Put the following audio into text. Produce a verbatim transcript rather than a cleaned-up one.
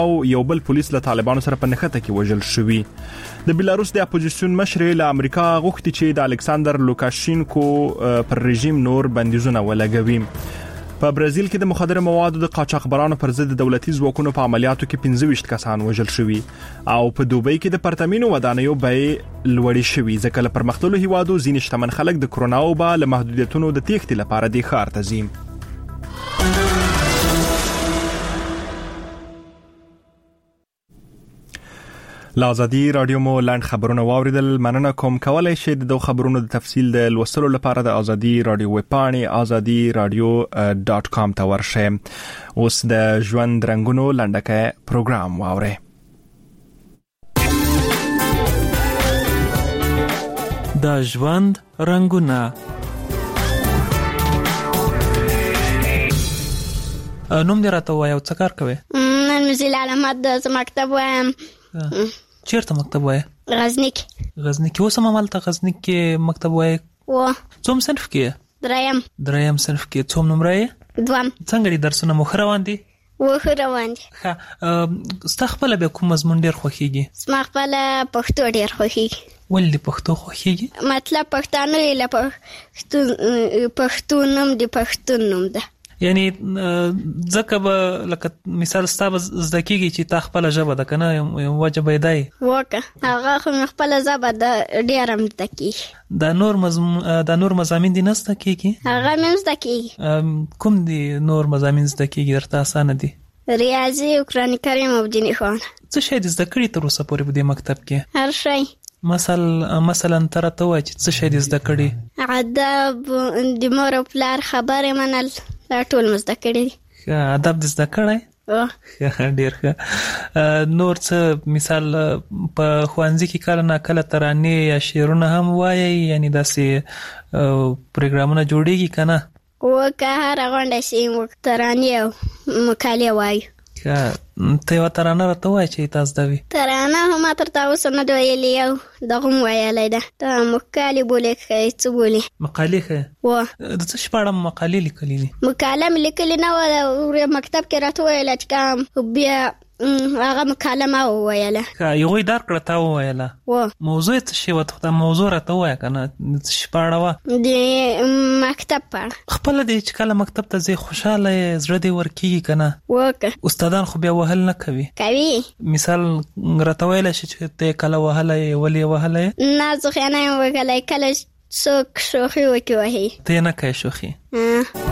او یو بل پولیس له طالبانو سره په نښته کې وژل شوی. د بیلاروس د اپوزیسیون مشر له امریکا غوښتي چې د الکساندر لوکاشینکو پر رژیم نور بندیزونه ولګوي. په برازیل کې د مخدره موادو د قاچاقبرانو پر ضد دولتي ځواکونو په عملیاتو کې پنځه ویشت کسان وژل شوي او په دوبۍ کې د پرتمینو ودانیو بیې لوړې شوي ځکه له پرمختللو هیوادو ځینې شتمن خلک د کرونا وبا له محدودیتونو د تېښتې لپاره د ښار ته ځي. لا ازادي رادیو مو لاند خبرونه واوریدل. مننه کوم. کولای شئ د خبرونو د تفصیل د لوستلو لپاره د ازادي رادیو ویب پاڼې ازادي رادیو ډاټ کام ته ورشئ. اوس د ژوند رنگونو لنډکه پروګرام واورئ. د ژوند رنگونه. نوم دې راته وایو، څه کار کوي؟ نن مزیل علامات د مکتب وایم. چیرته مکتب وای؟ غزنی کې. غزنی کې اوس هم مالته غزنی کې مکتب وای؟ و څوم صنف کې؟ دریم. دریم صنف کې. څوم نمره یې؟ دوم. څنګه دي درسونه مو روان دي؟ و روان دي. ښه. ستا خپله بیا کوم مضمون ډېر خوښېږي؟ زما خپله پښتو ډېر خوښېږي. ولې دې پښتو خوښېږي؟ مطلب پښتانه یې له پښتون پښتون نوم د پښتون نوم ده. یعنی ځکه به لکه مثال ستا به زده کېږي چې تا خپله ژبه ده که نه، وجه به یې دی وکړه هغه خو مې خپله ژبه ده ډېره هم زده کېږي. دا نور دا نور مضامین دي نه زده کېږي؟ هغه مې هم زده کېږي. کوم دي نور مضامین زده کېږي درته اسانه دي؟ ریاضي او قرآن کریم او دیني ښوونه. څه شی دې زده کړي تر اوسه پورې په دې مکتب کې؟ هر شی. مثل مثلا ته راته ووایه چې څه شی دې زده کړي؟ ادب، د مور او پلار خبرې منل، دا ټول مې زده کړي دي. ښه. ادب دې زده کړی؟ ډېر ښه. نور څه مثال په ښوونځي کې کله نا کله ترانې یا شعرونه هم وایي؟ یعنی داسې پروګرامونه جوړېږي که نه؟ وکه هره غونډه چې موږ ترانې او مقالې وایو. ته یوه ترانه راته وایه چې تا زده وي. ترانه هم ما تر تا اوسه نه ده ویلې، یو دغه هم ویلی ده. ته مقالې بولې ښایي څه بولې؟ مقالې ښایي؟ و د څه شي په اړه مقالې لیکلي دي؟ مقاله مې لیکلې نه وه، مکتب کې راته وویله چې کوم بیا هغه مقاله ما وویله. یوه یې در کړه تا وویله؟ و موضوع یې څه شی وه؟ دا موضوع راته ووایه که نه، د څه شي په اړه وه؟ د مکتب په اړه. خپله دې چې کله مکتب ته ځې خوشحاله یې، زړه دې ورکېږي که نه؟ وکه. استادان خو بیا وهل نه کوي؟ کوي. مثال راته ویلی شي چې ته یې کله وهلی یې، ولې یې وهلی یې؟ نه زه خو یې نه یم وهلی، کله څوک شوخي وکړي وهي. ته یې نه کوې شوخي؟